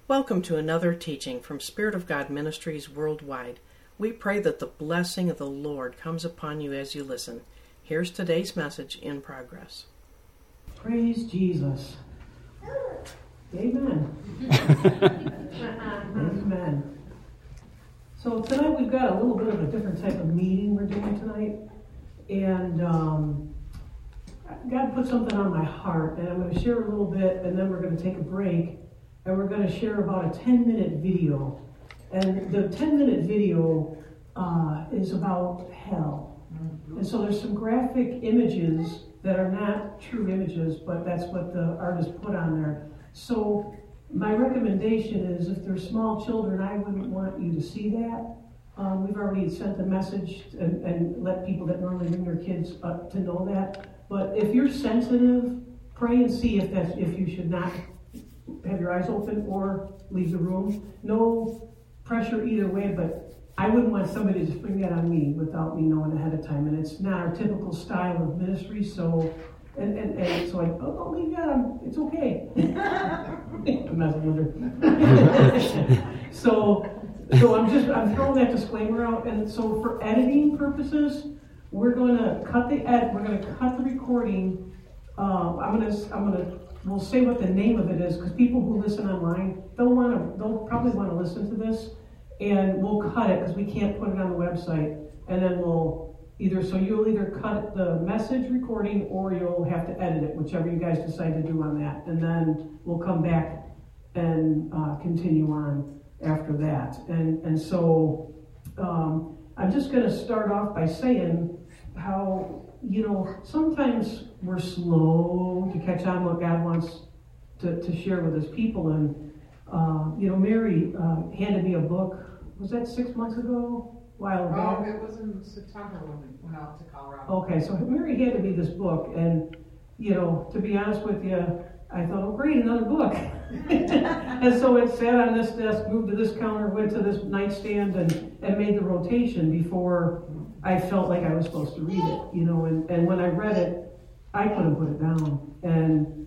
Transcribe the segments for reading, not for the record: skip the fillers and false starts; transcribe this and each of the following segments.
Welcome to another teaching from Spirit of God Ministries Worldwide. We pray that the blessing of the Lord comes upon you as you listen. Here's today's message in progress. Praise Jesus. Amen. Amen. So tonight we've got a little bit of a different type of meeting we're doing tonight. And God put something on my heart, and I'm going to share a little bit, and then we're going to take a break. And we're going to share about a 10-minute video. And the 10-minute video is about hell. And so there's some graphic images that are not true images, but that's what the artist put on there. So my recommendation is if there's small children, I wouldn't want you to see that. We've already sent a message and let people that normally bring their kids up to know that. But if you're sensitive, pray and see if you should not have your eyes open or leave the room. No pressure either way, but I wouldn't want somebody to spring that on me without me knowing ahead of time. And it's not our typical style of ministry, so and so don't leave that. It's okay. I'm messing with her. So I'm throwing that disclaimer out. And so for editing purposes, we're going to cut the recording. We'll say what the name of it is, because people who listen online, they'll probably want to listen to this, and we'll cut it because we can't put it on the website. And then you'll either cut the message recording or you'll have to edit it, whichever you guys decide to do on that. And then we'll come back and continue on after that. And so I'm just going to start off by saying how, sometimes we're slow to catch on what God wants to share with his people. And, Mary handed me a book. Was that 6 months ago? A while ago? Oh, it was in September when we went out to Colorado. Okay, so Mary handed me this book. And, to be honest with you, I thought, oh, great, another book. And so it sat on this desk, moved to this counter, went to this nightstand, and made the rotation before I felt like I was supposed to read it, and when I read it, I couldn't put it down. And,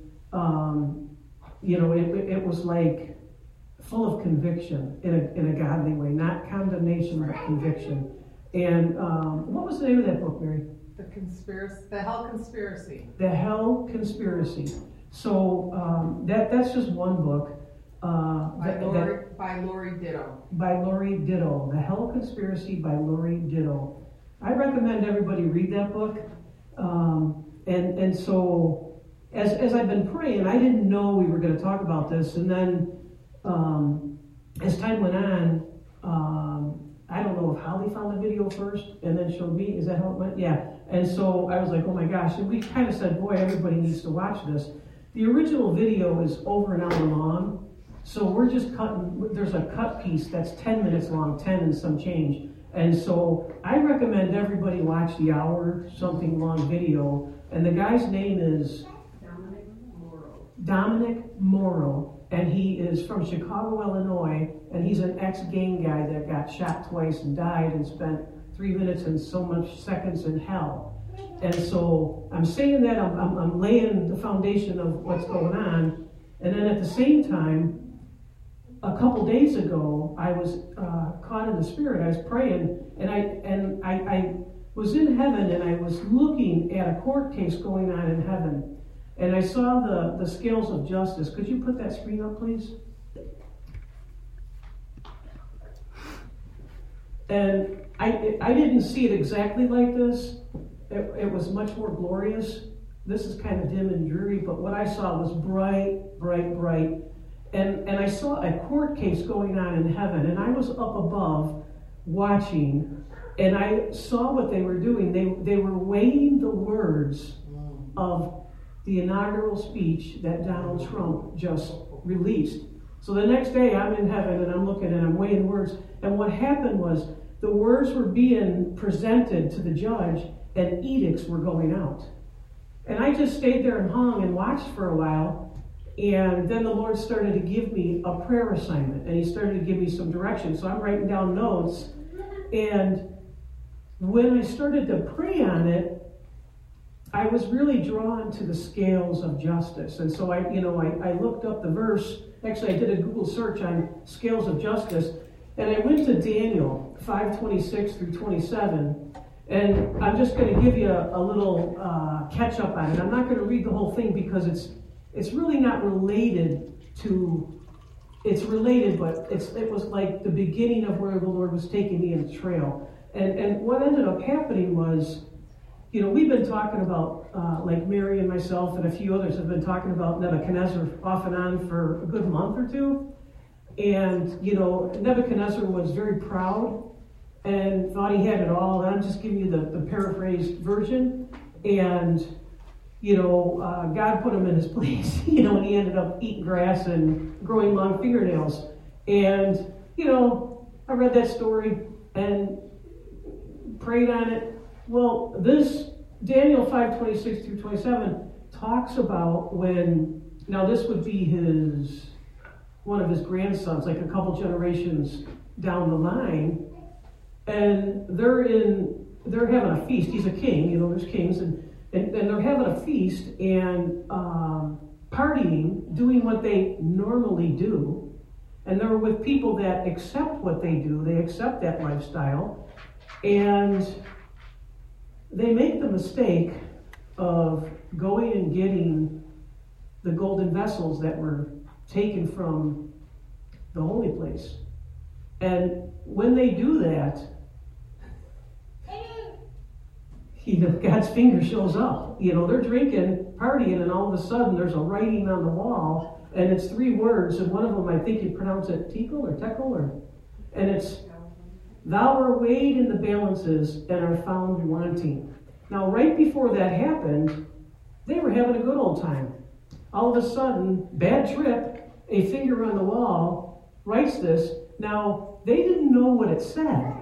it was like full of conviction in a godly way, not condemnation, but conviction. And what was the name of that book, Mary? The Hell Conspiracy. The Hell Conspiracy. So that's just one book. By Lori Ditto. By Lori Ditto. The Hell Conspiracy by Lori Ditto. I recommend everybody read that book. And so as I've been praying, I didn't know we were going to talk about this. And then as time went on, I don't know if Holly found the video first and then showed me. Is that how it went? Yeah. And so I was like, oh my gosh. And we kind of said, boy, everybody needs to watch this. The original video is over an hour long. So we're just cutting, there's a cut piece that's 10 minutes long, 10 and some change. And so I recommend everybody watch the hour-something long video. And the guy's name is Dominic Morrow. And he is from Chicago, Illinois. And he's an ex-gang guy that got shot twice and died and spent 3 minutes and so much seconds in hell. And so I'm saying that I'm laying the foundation of what's going on. And then at the same time, a couple days ago, I was caught in the Spirit. I was praying, and I was in heaven, and I was looking at a court case going on in heaven, and I saw the scales of justice. Could you put that screen up, please? And I didn't see it exactly like this. It was much more glorious. This is kind of dim and dreary, but what I saw was bright, bright, bright. And I saw a court case going on in heaven, and I was up above watching, and I saw what they were doing. They were weighing the words of the inaugural speech that Donald Trump just released. So the next day I'm in heaven, and I'm looking, and I'm weighing words. And what happened was the words were being presented to the judge, and edicts were going out. And I just stayed there and hung and watched for a while. And then the Lord started to give me a prayer assignment, and he started to give me some direction. So I'm writing down notes. And when I started to pray on it, I was really drawn to the scales of justice. And so I looked up the verse Actually, I did a Google search on scales of justice, and I went to Daniel 5:26 through 27, and I'm just going to give you a little catch up on it. I'm not going to read the whole thing because it's really not related to. It's related, but it was like the beginning of where the Lord was taking me in the trail. And what ended up happening was, we've been talking about, like Mary and myself and a few others have been talking about Nebuchadnezzar off and on for a good month or two. And, Nebuchadnezzar was very proud and thought he had it all. And I'm just giving you the paraphrased version. And, God put him in his place, and he ended up eating grass and growing long fingernails. And, I read that story and prayed on it. Well, this Daniel 5:26 through 27 talks about when, now this would be one of his grandsons, like a couple generations down the line, and they're having a feast. He's a king, there's kings, and they're having a feast and partying, doing what they normally do, and they're with people that accept what they do. They accept that lifestyle, and they make the mistake of going and getting the golden vessels that were taken from the holy place. And when they do that, God's finger shows up. They're drinking, partying, and all of a sudden there's a writing on the wall, and it's 3 words, and one of them, I think you pronounce it tekel, and it's, "Thou art weighed in the balances and are found wanting." Now, right before that happened, they were having a good old time. All of a sudden, bad trip, a finger on the wall writes this. Now, they didn't know what it said.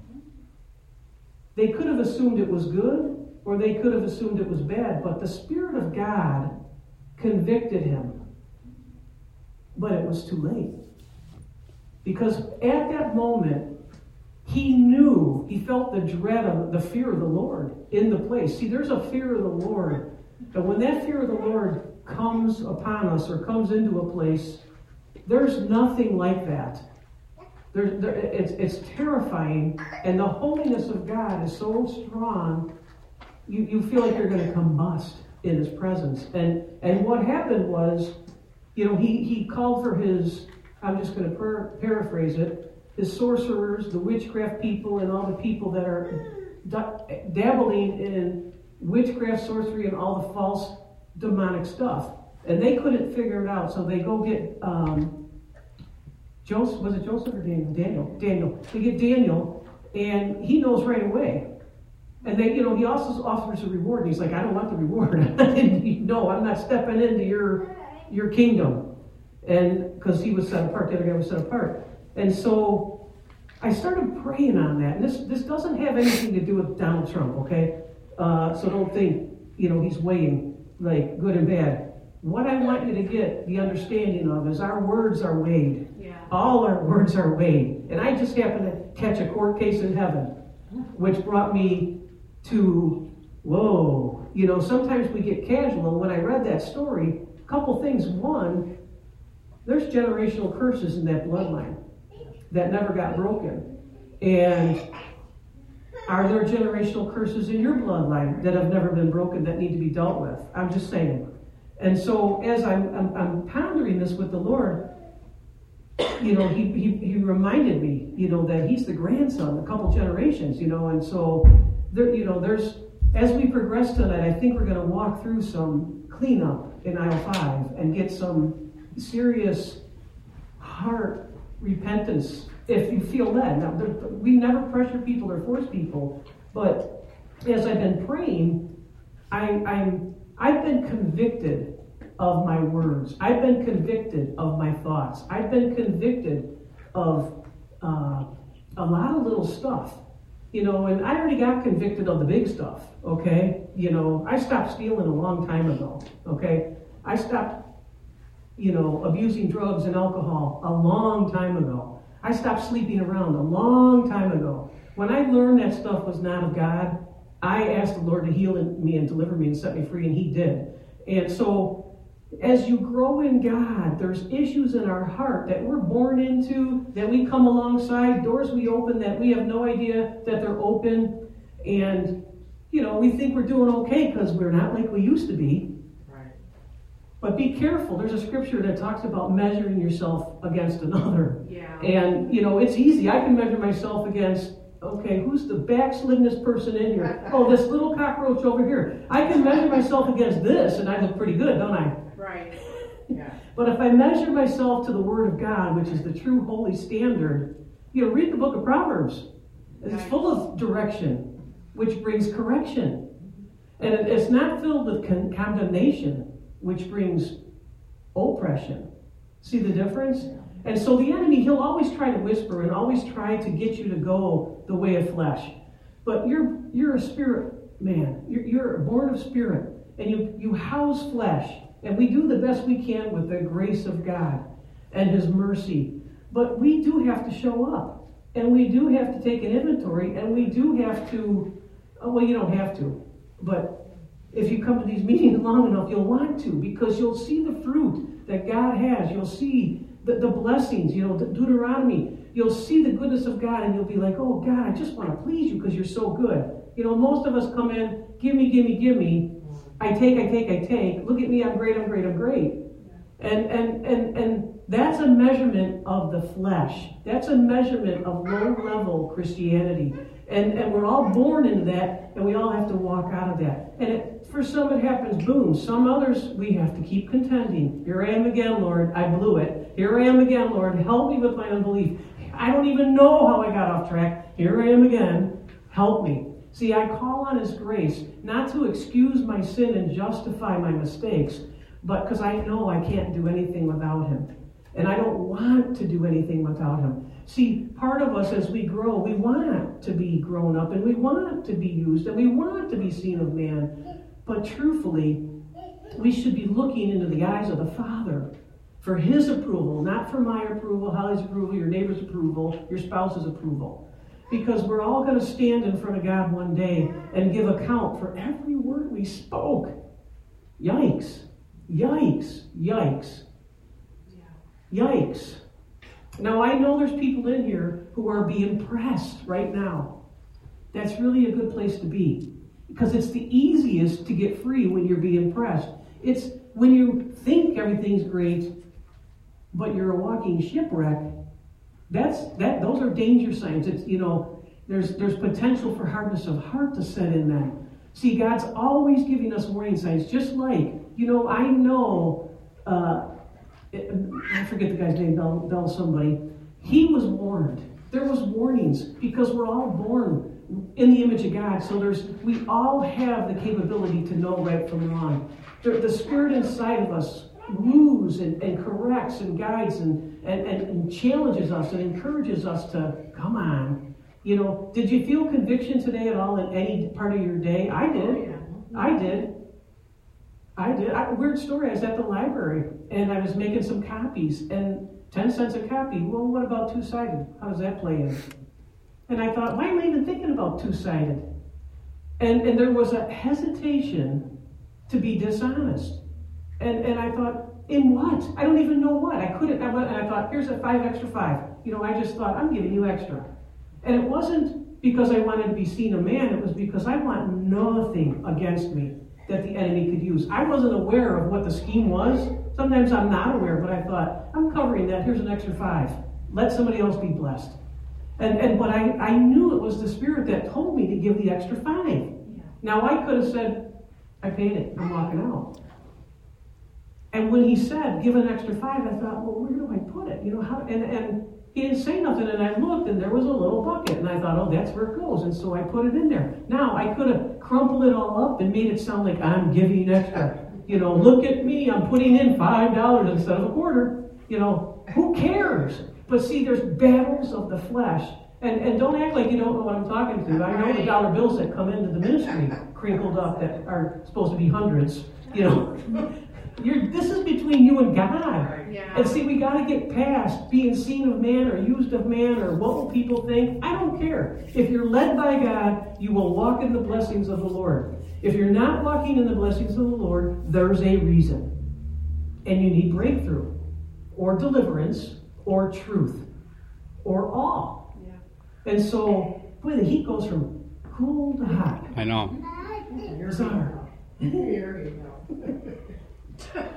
They could have assumed it was good, or they could have assumed it was bad, but the Spirit of God convicted him. But it was too late. Because at that moment, he knew, he felt the dread of the fear of the Lord in the place. See, there's a fear of the Lord. And when that fear of the Lord comes upon us or comes into a place, there's nothing like that. It's terrifying, and the holiness of God is so strong, you feel like you're going to combust in his presence. And what happened was, he called for his, I'm just going to paraphrase it, his sorcerers, the witchcraft people, and all the people that are dabbling in witchcraft, sorcery, and all the false demonic stuff. And they couldn't figure it out, so they go get Joseph, was it Joseph or Daniel? Daniel. They get Daniel, and he knows right away. And they, he also offers a reward, and he's like, "I don't want the reward. No, I'm not stepping into your kingdom." And because he was set apart, the other guy was set apart. And so I started praying on that. And this doesn't have anything to do with Donald Trump, okay? So don't think, he's weighing like good and bad. What I want you to get the understanding of is our words are weighed. Yeah. All our words are weighed. And I just happened to catch a court case in heaven, which brought me to, whoa. Sometimes we get casual. And when I read that story, a couple things. One, there's generational curses in that bloodline that never got broken. And are there generational curses in your bloodline that have never been broken that need to be dealt with? I'm just saying. And so as I'm pondering this with the Lord, he reminded me, that he's the grandson, a couple generations, and so there's, as we progress tonight, I think we're going to walk through some cleanup in aisle 5 and get some serious heart repentance if you feel led. Now, we never pressure people or force people, but as I've been praying, I've been convicted of my words. I've been convicted of my thoughts. I've been convicted of a lot of little stuff, and I already got convicted of the big stuff, okay? I stopped stealing a long time ago, okay? I stopped, abusing drugs and alcohol a long time ago. I stopped sleeping around a long time ago. When I learned that stuff was not of God, I asked the Lord to heal me and deliver me and set me free, and he did. And so As you grow in God, there's issues in our heart that we're born into, that we come alongside, doors we open that we have no idea that they're open. And, we think we're doing okay because we're not like we used to be. Right. But be careful. There's a scripture that talks about measuring yourself against another. Yeah. And, it's easy. I can measure myself against, okay, who's the backsliddenest person in here? Oh, this little cockroach over here. I can measure myself against this, and I look pretty good, don't I? Right. Yeah. But if I measure myself to the Word of God, which is the true holy standard, read the book of Proverbs. It's full of direction, which brings correction. And it's not filled with condemnation, which brings oppression. See the difference? And so the enemy, he'll always try to whisper and always try to get you to go the way of flesh. But you're a spirit man. You're born of spirit. And you house flesh. And we do the best we can with the grace of God and His mercy. But we do have to show up. And we do have to take an inventory. And we do have to, well, you don't have to. But if you come to these meetings long enough, you'll want to. Because you'll see the fruit that God has. You'll see the blessings, Deuteronomy. You'll see the goodness of God. And you'll be like, oh, God, I just want to please you because you're so good. Most of us come in, give me. I take. Look at me, I'm great. And that's a measurement of the flesh. That's a measurement of low-level Christianity. And we're all born into that, and we all have to walk out of that. And for some it happens, boom. Some others, we have to keep contending. Here I am again, Lord. I blew it. Here I am again, Lord. Help me with my unbelief. I don't even know how I got off track. Here I am again. Help me. See, I call on His grace, not to excuse my sin and justify my mistakes, but because I know I can't do anything without Him. And I don't want to do anything without Him. See, part of us as we grow, we want to be grown up, and we want to be used, and we want to be seen of man. But truthfully, we should be looking into the eyes of the Father for His approval, not for my approval, Holly's approval, your neighbor's approval, your spouse's approval. Because we're all going to stand in front of God one day and give account for every word we spoke. Yikes. Now, I know there's people in here who are being pressed right now. That's really a good place to be. Because it's the easiest to get free when you're being pressed. It's when you think everything's great, but you're a walking shipwreck. Those are danger signs. It's there's potential for hardness of heart to set in then. See, God's always giving us warning signs. Just like I know. I forget the guy's name. Bell somebody. He was warned. There was warnings because we're all born in the image of God. So we all have the capability to know right from wrong. The Spirit inside of us woos and corrects and guides and challenges us and encourages us to come on. Did you feel conviction today at all in any part of your day? I did. Weird story. I was at the library and I was making some copies, and 10 cents a copy. Well, what about two-sided? How does that play in? And I thought, why am I even thinking about two-sided? And there was a hesitation to be dishonest. And I thought, in what? I don't even know what. I couldn't. I went and I thought, here's a 5 extra 5. I just thought, I'm giving you extra. And it wasn't because I wanted to be seen a man. It was because I want nothing against me that the enemy could use. I wasn't aware of what the scheme was. Sometimes I'm not aware, but I thought, I'm covering that. Here's an extra 5. Let somebody else be blessed. But I knew it was the Spirit that told me to give the extra 5. Yeah. Now I could have said, I paid it. I'm walking out. And when he said, give an extra 5, I thought, well, where do I put it? And he didn't say nothing, and I looked, and there was a little bucket, and I thought, oh, that's where it goes, and so I put it in there. Now, I could have crumpled it all up and made it sound like I'm giving extra. Look at me, I'm putting in $5 instead of a quarter. Who cares? But see, there's battles of the flesh. And don't act like you don't know what I'm talking to. I know the dollar bills that come into the ministry crinkled up that are supposed to be hundreds. This is between you and God. Yeah. And see, we got to get past being seen of man or used of man or what will people think. I don't care. If you're led by God, you will walk in the blessings of the Lord. If you're not walking in the blessings of the Lord, there's a reason. And you need breakthrough, or deliverance, or truth, or all. Yeah. And so, boy, the heat goes from cool to hot. I know. Bizarre. Here you go.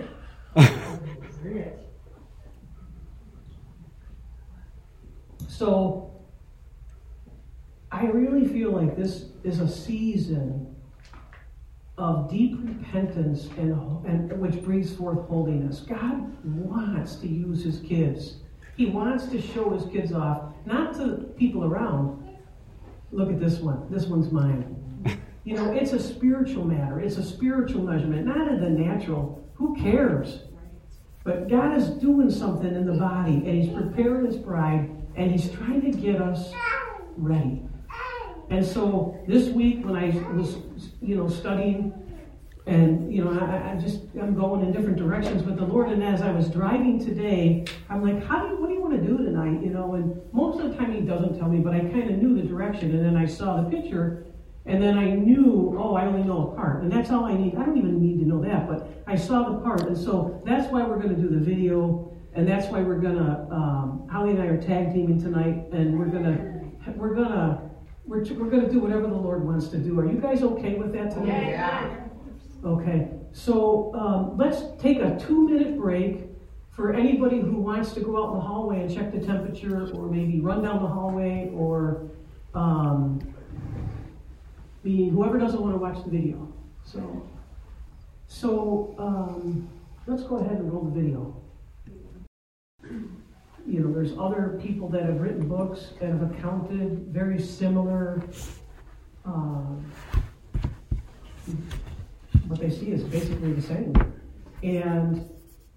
So, I really feel like this is a season of deep repentance and which brings forth holiness. God wants to use his kids. He wants to show his kids off, not to the people around. Look at this one. This one's mine. You know, it's a spiritual matter. It's a spiritual measurement, not in the natural. Who cares? But God is doing something in the body, and he's preparing his bride, and he's trying to get us ready. And so this week when I was, studying, and, I'm going in different directions with the Lord, and as I was driving today, I'm like, what do you want to do tonight? And most of the time he doesn't tell me, but I kind of knew the direction, and then I saw the picture, and then I knew, I only know a part, and that's all I need. I don't even need to know that, but I saw the part, and so that's why we're going to do the video, and that's why we're going to, Holly and I are tag teaming tonight, and we're going to do whatever the Lord wants to do. Are you guys okay with that tonight? Yeah. Okay. So let's take a 2-minute break for anybody who wants to go out in the hallway and check the temperature, or maybe run down the hallway, or whoever doesn't want to watch the video. So let's go ahead and roll the video. There's other people that have written books that have accounted very similar. What they see is basically the same. And,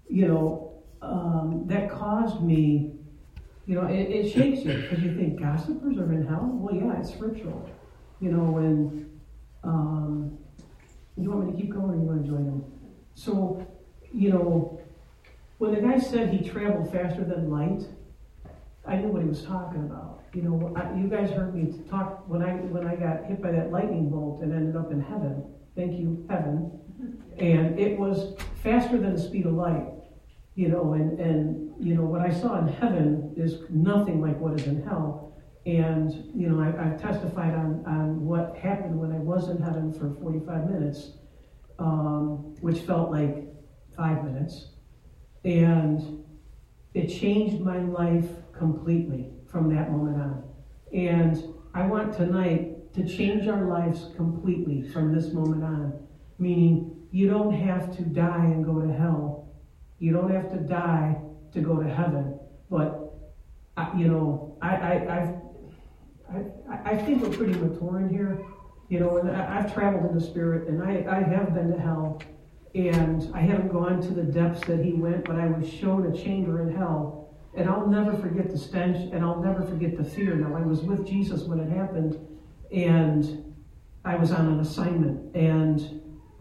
that caused me, it shakes you, because you think gossipers are in hell? Well, yeah, it's scriptural. When, you want me to keep going, or you want to join in? So, when the guy said he traveled faster than light, I knew what he was talking about. You guys heard me talk when I got hit by that lightning bolt and ended up in heaven. Thank you, heaven. And it was faster than the speed of light. And what I saw in heaven is nothing like what is in hell. And, I've testified on what happened when I was in heaven for 45 minutes, which felt like 5 minutes. And it changed my life completely from that moment on. And I want tonight to change our lives completely from this moment on. Meaning, you don't have to die and go to hell. You don't have to die to go to heaven. But, I think we're pretty mature in here. And I've traveled in the Spirit, and I have been to hell. And I haven't gone to the depths that he went, but I was shown a chamber in hell. And I'll never forget the stench, and I'll never forget the fear. Now, I was with Jesus when it happened, and I was on an assignment. And,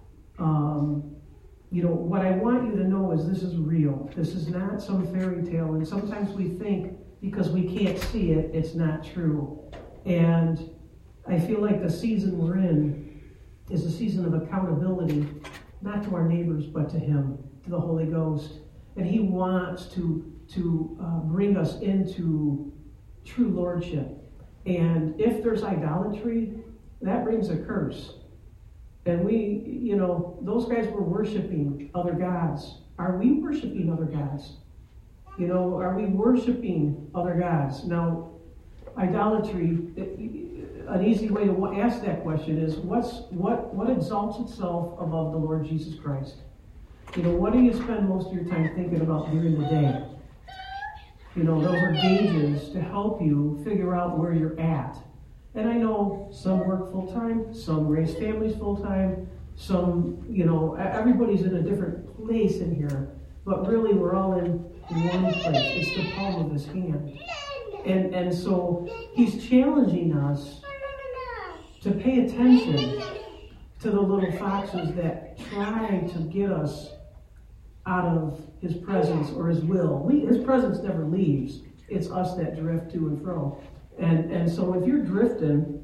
what I want you to know is this is real. This is not some fairy tale. And sometimes we think because we can't see it, it's not true. And I feel like the season we're in is a season of accountability, not to our neighbors, but to him, to the Holy Ghost. And he wants to bring us into true lordship. And if there's idolatry, that brings a curse. And we, those guys were worshiping other gods. Are we worshiping other gods? Are we worshiping other gods? Now, idolatry, an easy way to ask that question is, what exalts itself above the Lord Jesus Christ? What do you spend most of your time thinking about during the day? Those are gauges to help you figure out where you're at. And I know some work full-time, some raise families full-time, some, everybody's in a different place in here. But really, we're all in one place. It's the palm of his hand. And so he's challenging us to pay attention to the little foxes that try to get us out of his presence or his will. His presence never leaves. It's us that drift to and fro. And so if you're drifting,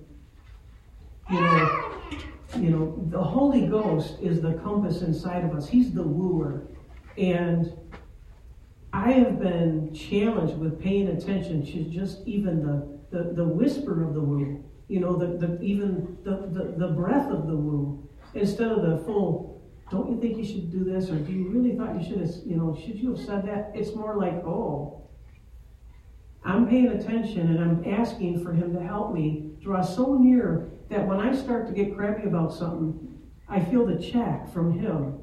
the Holy Ghost is the compass inside of us. He's the wooer. And I have been challenged with paying attention to just even the whisper of the woo, even the breath of the woo, instead of the full, don't you think you should do this, or do you really thought you should have, should you have said that? It's more like, oh, I'm paying attention and I'm asking for him to help me draw so near that when I start to get crabby about something, I feel the check from him,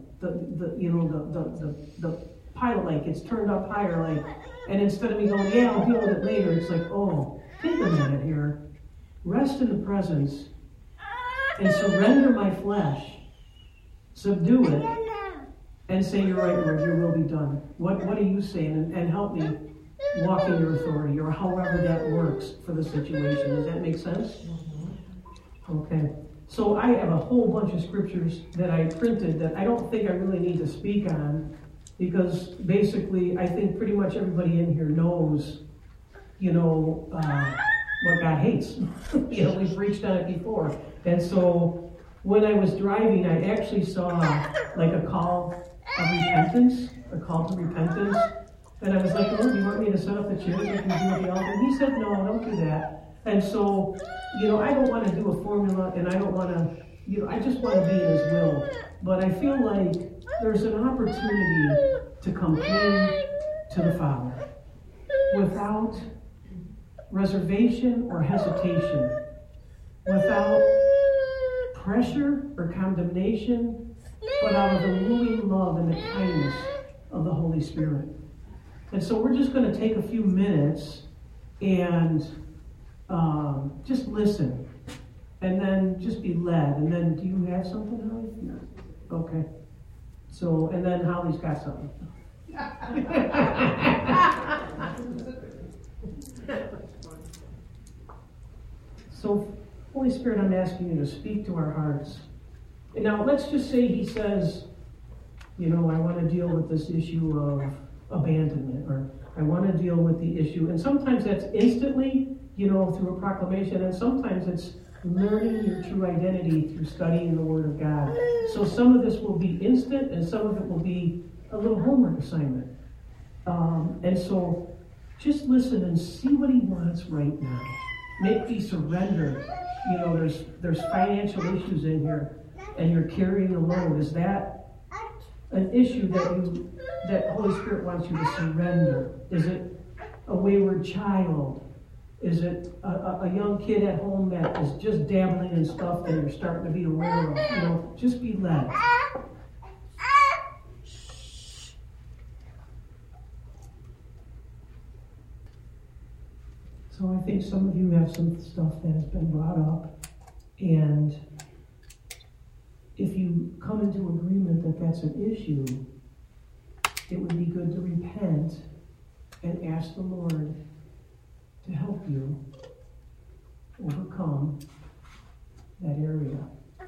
the pilot light gets turned up higher, like, and instead of me going, yeah, I'll deal with it later, it's like, oh, take a minute here, rest in the presence, and surrender my flesh, subdue it, and say, you're right, Lord, your will be done. What are you saying? And help me walk in your authority, or however that works for the situation. Does that make sense? Okay. So I have a whole bunch of scriptures that I printed that I don't think I really need to speak on, because basically I think pretty much everybody in here knows, what God hates. We've preached on it before. And so when I was driving, I actually saw like a call of repentance, a call to repentance. And I was like, Lord, do you want me to set up the chairs so I can do the altar? And he said, no, don't do that. And so, I don't want to do a formula, and I don't want to, I just want to be in his will. But I feel like there's an opportunity to come in to the Father without reservation or hesitation, without pressure or condemnation, but out of the wooing love and the kindness of the Holy Spirit. And so we're just going to take a few minutes and just listen, and then just be led. And then, do you have something, Holly? No. Okay. So, and then Holly's got something. So, Holy Spirit, I'm asking you to speak to our hearts. And now, let's just say he says, I want to deal with this issue of abandonment, or I want to deal with the issue. And sometimes that's instantly, through a proclamation, and sometimes it's learning your true identity through studying the Word of God. So some of this will be instant, and some of it will be a little homework assignment. And so just listen and see what he wants right now. Make me surrender. There's financial issues in here, and you're carrying the load. Is that an issue that Holy Spirit wants you to surrender? Is it a wayward child? Is it a young kid at home that is just dabbling in stuff that you're starting to be aware of? Just be led. So I think some of you have some stuff that has been brought up, and if you come into agreement that that's an issue, it would be good to repent and ask the Lord to help you overcome that area.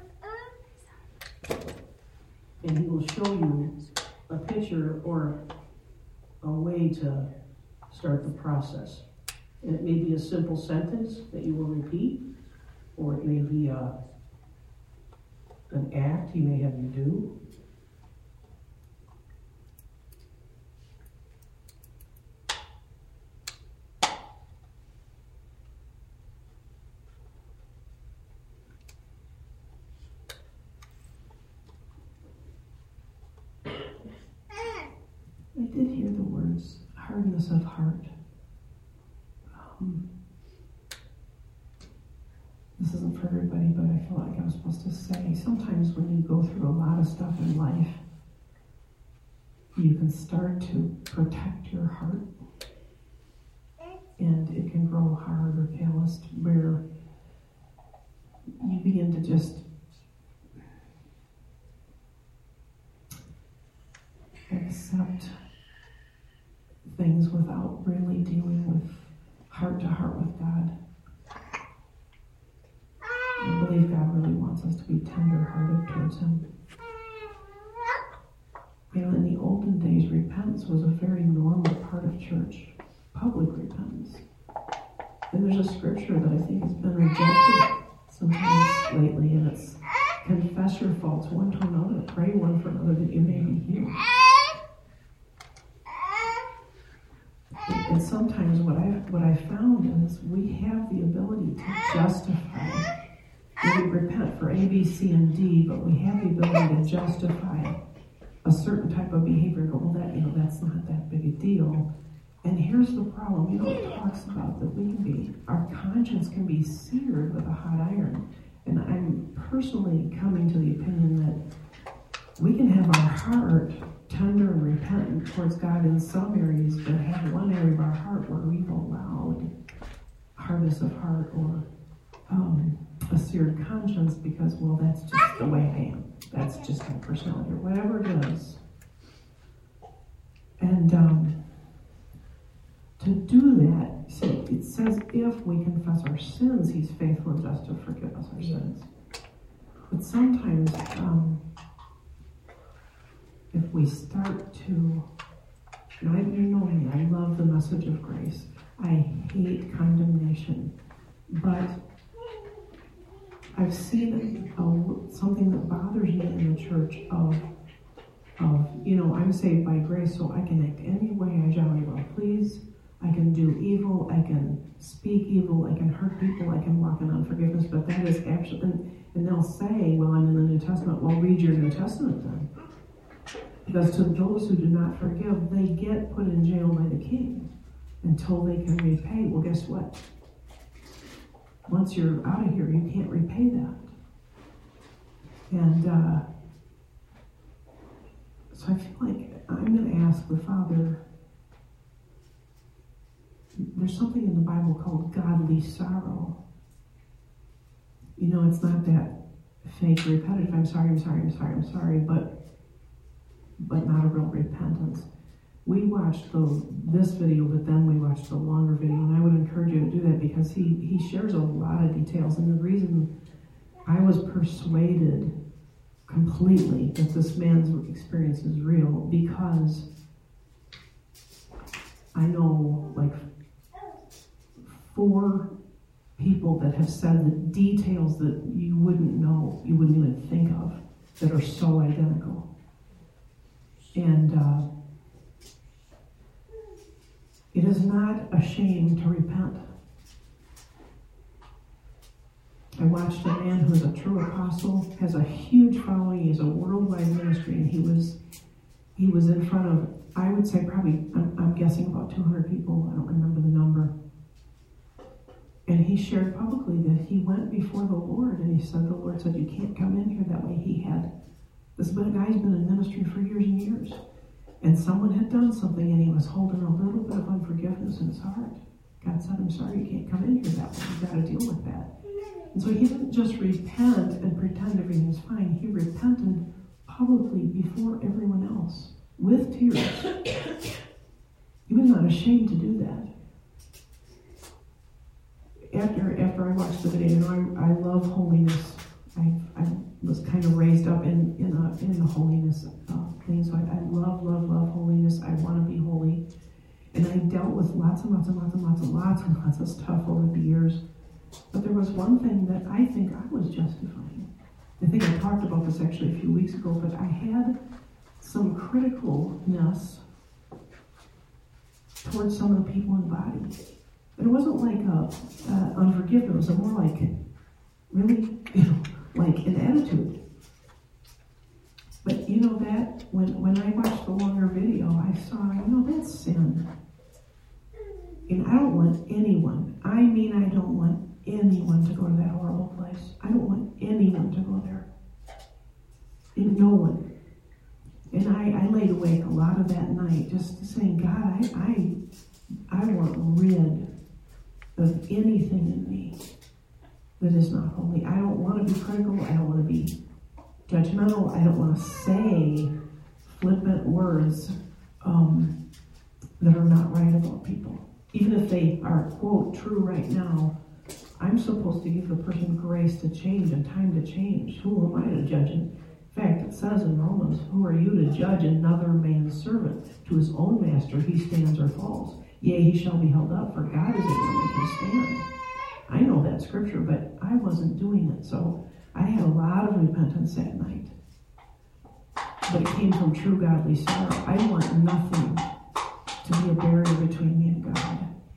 And he will show you a picture or a way to start the process. And it may be a simple sentence that you will repeat, or it may be an act he may have you do. I did hear the words, hardness of heart. This isn't for everybody, but I feel like I was supposed to say, sometimes when you go through a lot of stuff in life, you can start to protect your heart, and it can grow hard or calloused, where you begin to just accept things without really dealing with heart to heart with God. I believe God really wants us to be tender-hearted towards Him. In the olden days, repentance was a very normal part of church, public repentance. And there's a scripture that I think has been rejected sometimes lately, and it's confess your faults one to another, pray one for another that you may be healed. And sometimes what I found is we have the ability to justify. We repent for A, B, C, and D, but we have the ability to justify a certain type of behavior. Go, well, that's not that big a deal. And here's the problem. It talks about that our conscience can be seared with a hot iron. And I'm personally coming to the opinion that we can have our heart tender and repentant towards God in some areas, but have one area of our heart where we've allowed hardness of heart or a seared conscience because, well, that's just the way I am. That's just my personality, or whatever it is. And to do that, see, it says if we confess our sins, he's faithful and just to forgive us our sins. But sometimes, if we start to, and you know me, I love the message of grace. I hate condemnation. But I've seen something that bothers me in the church of I'm saved by grace, so I can act any way I jolly well please. I can do evil, I can speak evil, I can hurt people, I can walk in unforgiveness, but that is actually, and they'll say, well, I'm in the New Testament. Well, read your New Testament then. Because to those who do not forgive, they get put in jail by the king until they can repay. Well, guess what? Once you're out of here, you can't repay that. And so I feel like I'm going to ask the Father, there's something in the Bible called godly sorrow. It's not that fake repetitive, I'm sorry, but not a real repentance. We watched this video, but then we watched the longer video, and I would encourage you to do that because he shares a lot of details. And the reason I was persuaded completely that this man's experience is real, because I know like 4 people that have said the details that you wouldn't know, you wouldn't even think of, that are so identical. And it is not a shame to repent. I watched a man who's a true apostle, has a huge following, he has a worldwide ministry, and he was in front of, I would say probably, I'm guessing about 200 people, I don't remember the number. And he shared publicly that he went before the Lord, and he said, the Lord said, you can't come in here that way. This guy's been in ministry for years and years. And someone had done something, and he was holding a little bit of unforgiveness in his heart. God said, I'm sorry, you can't come in here that way. You've got to deal with that. And so he didn't just repent and pretend everything was fine. He repented publicly before everyone else, with tears. He was not ashamed to do that. After I watched the video, I love holiness. I was kind of raised up in the holiness thing, so I love holiness. I want to be holy. And I dealt with lots of stuff over the years. But there was one thing that I think I was justifying. I think I talked about this actually a few weeks ago, but I had some criticalness towards some of the people in the body. And it wasn't like unforgiveness. It was more like, really, like an attitude. But that when I watched the longer video, I saw, that's sin. And I don't want anyone to go to that horrible place. I don't want anyone to go there. And no one. And I laid awake a lot of that night just saying, God, I want rid of anything in me that is not holy. I don't want to be critical. I don't want to be judgmental. I don't want to say flippant words that are not right about people. Even if they are, quote, true right now, I'm supposed to give the person grace to change and time to change. Who am I to judge? In fact, it says in Romans, who are you to judge another man's servant? To his own master he stands or falls. Yea, he shall be held up, for God is able to make him stand. I know that scripture, but I wasn't doing it. So I had a lot of repentance that night. But it came from true godly sorrow. I want nothing to to be a barrier between me and God.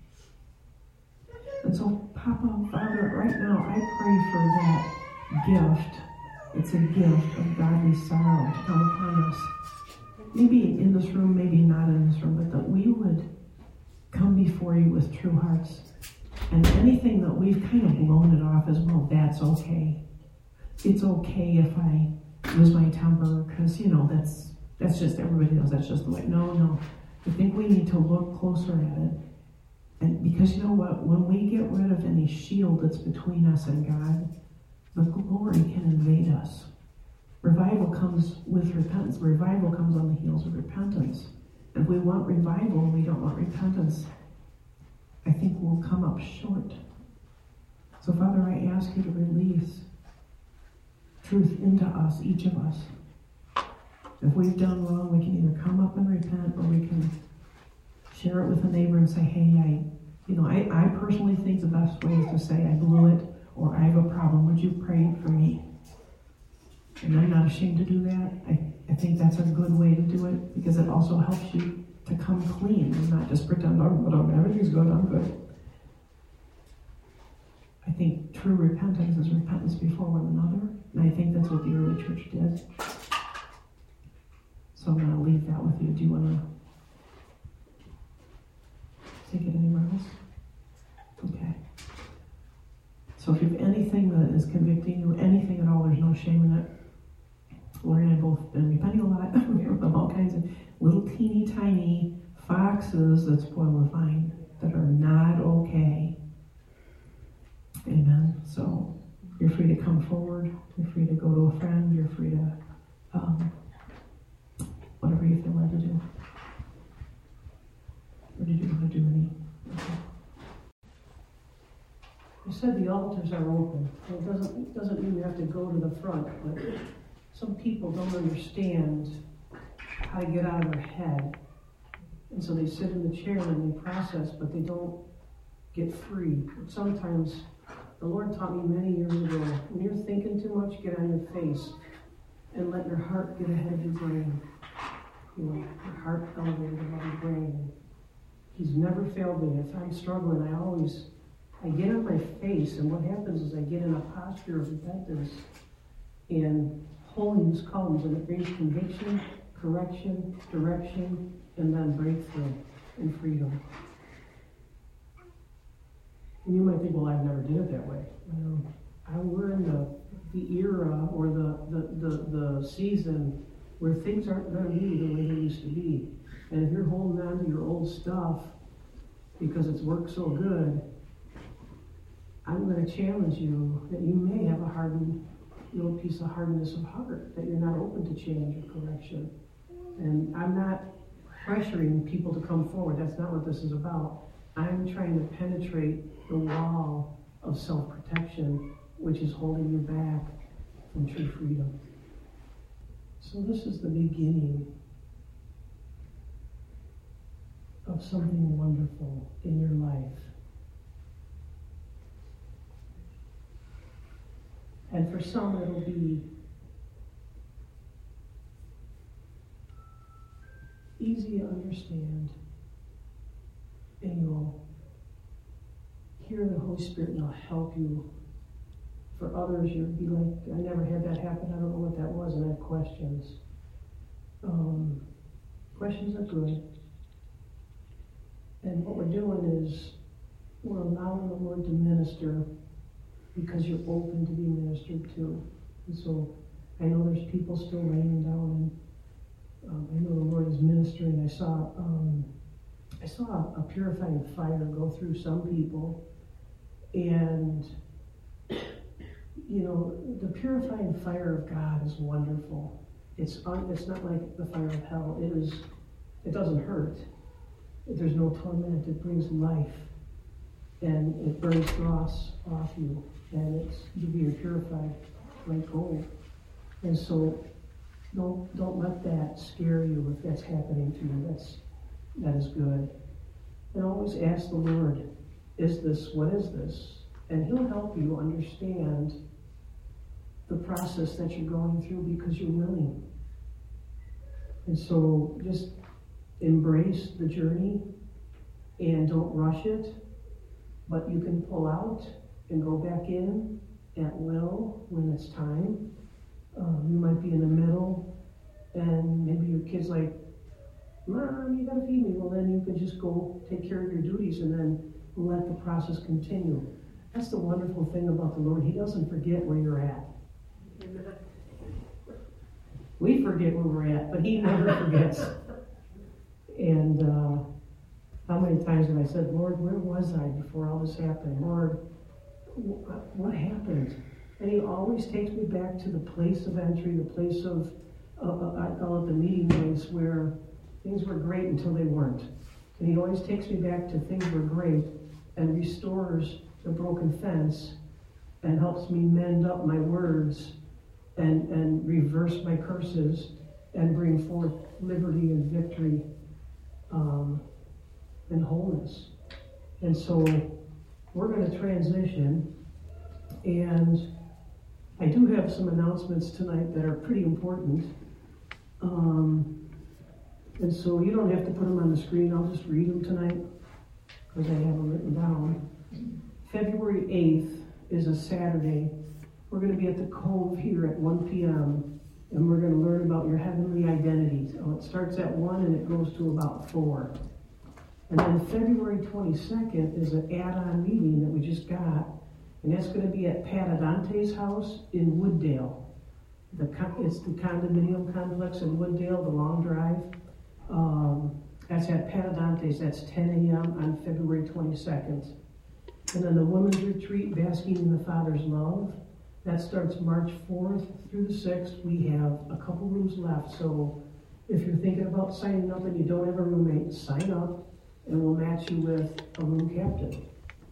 And so, Papa, Father, right now I pray for that gift. It's a gift of godly sorrow to come upon us. Maybe in this room, maybe not in this room, but that we would come before you with true hearts. And anything that we've kind of blown it off as, well, that's okay. It's okay if I lose my temper, because, that's just, everybody knows that's just the way. No. I think we need to look closer at it. And because you know what? When we get rid of any shield that's between us and God, the glory can invade us. Revival comes with repentance. Revival comes on the heels of repentance. And if we want revival and we don't want repentance, I think we'll come up short. So, Father, I ask you to release truth into us, each of us. If we've done wrong, we can either come up and repent, or we can share it with a neighbor and say, hey, I personally think the best way is to say, I blew it, or I have a problem. Would you pray for me? And I'm not ashamed to do that. I think that's a good way to do it, because it also helps you to come clean and not just pretend, everything's good, I'm good. I think true repentance is repentance before one another, and I think that's what the early church did. So I'm going to leave that with you. Do you want to take it anywhere else? Okay. So if you have anything that is convicting you, anything at all, there's no shame in it. Lori and I both been repenting a lot of all kinds of little teeny tiny foxes that spoil the vine that are not okay. Amen. So you're free to come forward. You're free to go to a friend. You're free to whatever you feel led to do. Or did you want to do any? Okay. You said the altars are open. It doesn't mean you have to go to the front, but some people don't understand how to get out of their head. And so they sit in the chair and they process, but they don't get free. Sometimes the Lord taught me many years ago, when you're thinking too much, get on your face and let your heart get ahead of your brain. Your heart elevated above your brain. He's never failed me. If I'm struggling, I get on my face, and what happens is I get in a posture of repentance, and holiness comes, and it brings conviction, correction, direction, and then breakthrough and freedom. And you might think, well, I've never did it that way. We're in the era or the season where things aren't going to be the way they used to be. And if you're holding on to your old stuff because it's worked so good, I'm going to challenge you that you may have a hardened little piece of hardness of heart, that you're not open to change or correction. And I'm not pressuring people to come forward. That's not what this is about. I'm trying to penetrate the wall of self-protection, which is holding you back from true freedom. So this is the beginning of something wonderful in your life. And for some, it'll be easy to understand, and you'll hear the Holy Spirit and it'll help you. For others, you'll be like, I never had that happen, I don't know what that was, and I have questions. Questions are good. And what we're doing is we're allowing the Lord to minister because you're open to be ministered to. And so I know there's people still laying down, and I know the Lord is ministering. I saw a purifying fire go through some people, and the purifying fire of God is wonderful. It's not like the fire of hell. It doesn't hurt. There's no torment. It brings life, and it burns dross off you, and you're purified like gold. And so don't let that scare you if that's happening to you. That is good. And always ask the Lord, what is this? And He'll help you understand the process that you're going through because you're willing. And so just embrace the journey and don't rush it, but you can pull out and go back in at will when it's time. You might be in the middle, and maybe your kid's like, Mom, you gotta feed me. Well, then you can just go take care of your duties and then let the process continue. That's the wonderful thing about the Lord. He doesn't forget where you're at. We forget where we're at, but He never forgets. And how many times have I said, Lord, where was I before all this happened? Lord, what happened? And He always takes me back to the place of entry, the place of, I call it the meeting place, where things were great until they weren't. And He always takes me back to things were great and restores the broken fence and helps me mend up my words and reverse my curses and bring forth liberty and victory and wholeness. And so we're going to transition, and I do have some announcements tonight that are pretty important. And so you don't have to put them on the screen. I'll just read them tonight because I have them written down. February 8th is a Saturday. We're going to be at the Cove here at 1 p.m. and we're going to learn about your heavenly identity. So it starts at 1 and it goes to about 4. And then February 22nd is an add-on meeting that we just got, and that's going to be at Pat Adante's house in Wooddale. It's the condominium complex in Wooddale, the long drive. That's at Pat Adante's. That's 10 a.m. on February 22nd. And then the women's retreat, Basking in the Father's Love, that starts March 4th through the 6th. We have a couple rooms left, so if you're thinking about signing up and you don't have a roommate, sign up and we'll match you with a room captain.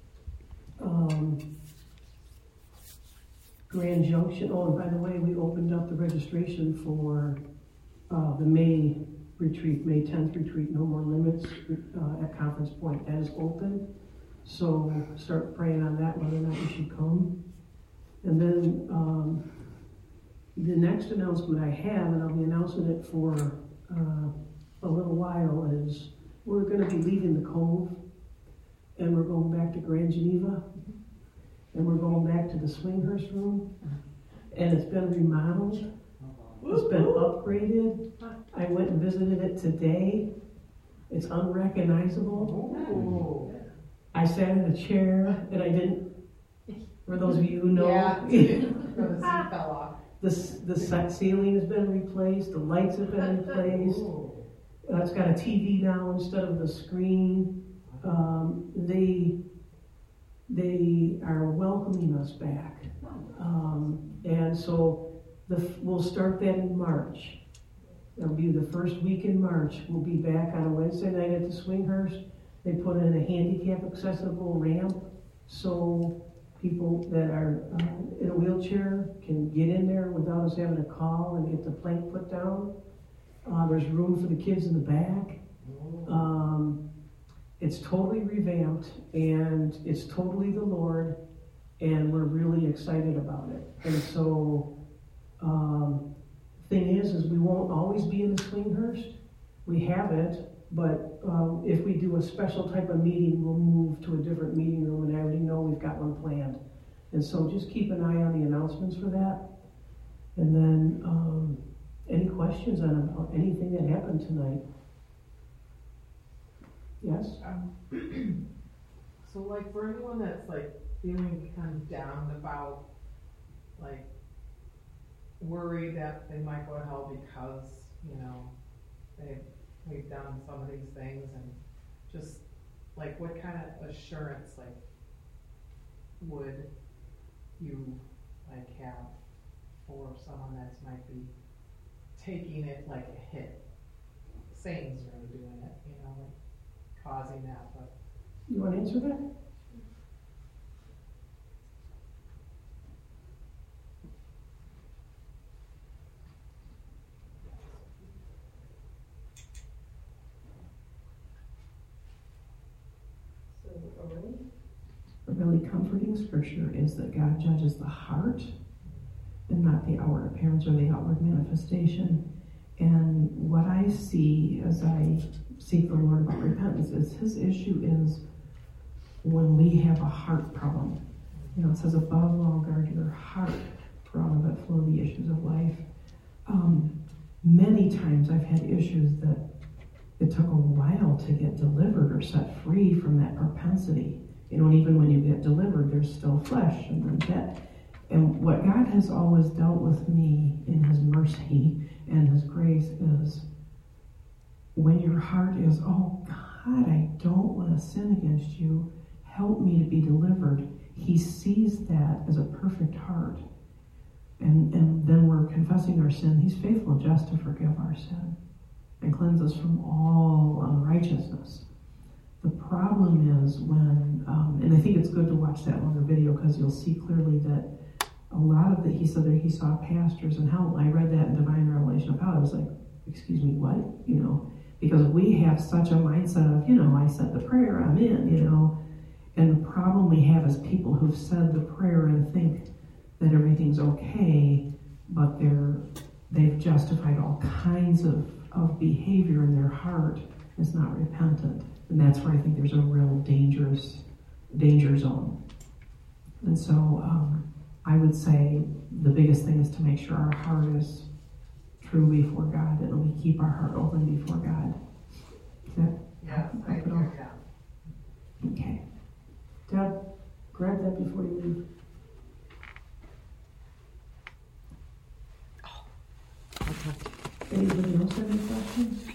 Grand Junction, oh, and by the way, we opened up the registration for the May retreat, May 10th retreat, No More Limits at Conference Point. That is open, so start praying on that, whether or not you should come. And then the next announcement I have, and I'll be announcing it for a little while, is we're going to be leaving the Cove, and we're going back to Grand Geneva, and we're going back to the Swinghurst room, and it's been remodeled. It's been upgraded. I went and visited it today. It's unrecognizable. I sat in a chair, and I didn't, for those of you who know, the seat fell off. The ceiling has been replaced, the lights have been replaced. It's got a TV now instead of the screen. They are welcoming us back. And so we'll start that in March. It'll be the first week in March. We'll be back on a Wednesday night at the Swinghurst. They put in a handicap accessible ramp so people that are in a wheelchair can get in there without us having to call and get the plank put down. There's room for the kids in the back. It's totally revamped, and it's totally the Lord, and we're really excited about it. And so, thing is we won't always be in the Swinghurst. We have it, but if we do a special type of meeting, we'll move to a different meeting room, and I already know we've got one planned. And so just keep an eye on the announcements for that. And then, any questions on anything that happened tonight? Yes? So like for anyone that's like feeling kind of down about, like worried that they might go to hell because, you know, we've done some of these things, and just like what kind of assurance like would you like have for someone that might be taking it like a hit, saying they're doing it, you know, like causing that, but You want to answer that? A really comforting scripture is that God judges the heart and not the outward appearance or the outward manifestation. And what I see as I seek the Lord about repentance. His issue is when we have a heart problem. It says, above all, guard your heart, for out of it flow the issues of life. Many times I've had issues that it took a while to get delivered or set free from that propensity. And even when you get delivered, there's still flesh and then death. And what God has always dealt with me in His mercy and His grace is when your heart is, oh God, I don't want to sin against you. Help me to be delivered. He sees that as a perfect heart. And then we're confessing our sin. He's faithful and just to forgive our sin and cleanse us from all unrighteousness. The problem is when, and I think it's good to watch that longer video because you'll see clearly that a lot of it, he said that he saw pastors in hell. I read that in Divine Revelation of Hell. I was like, excuse me, what? Because we have such a mindset of, I said the prayer, I'm in, And the problem we have is people who've said the prayer and think that everything's okay, but they've justified all kinds of behavior in their heart is not repentant. And that's where I think there's a real danger zone. And so I would say the biggest thing is to make sure our heart is true before God and we keep our heart open before God. Yes, I hear that. Okay. Deb, grab that before you leave. Anybody else have any questions?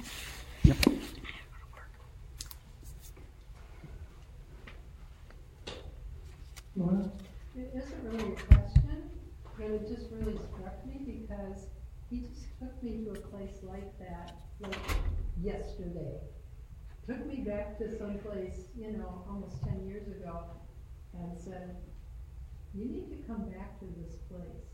Laura? It isn't really a question, but it just really struck me because he just took me to a place like that, like yesterday. Took me back to some place, almost 10 years ago, and said, you need to come back to this place.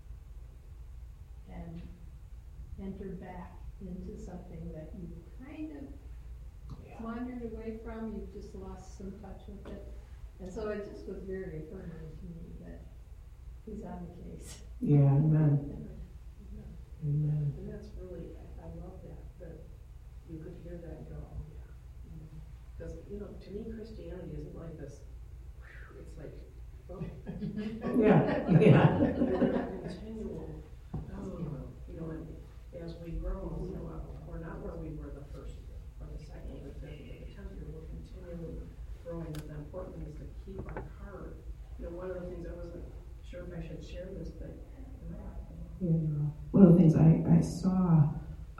And enter back into something that you kind of wandered away from, you've just lost some touch with it. And so it just was very affirming to me that he's on the case. Yeah, amen. Amen. And that's really, I love that you could hear that and go, oh yeah. Because, to me, Christianity isn't like this, it's like, Yeah. continual, and as we grow, we're not where we were the first year, or the second, or the fifth, or the 10th year, we're continually growing, but the important thing is to keep our heart. One of the things I wasn't sure if I should share this, but one of the things I saw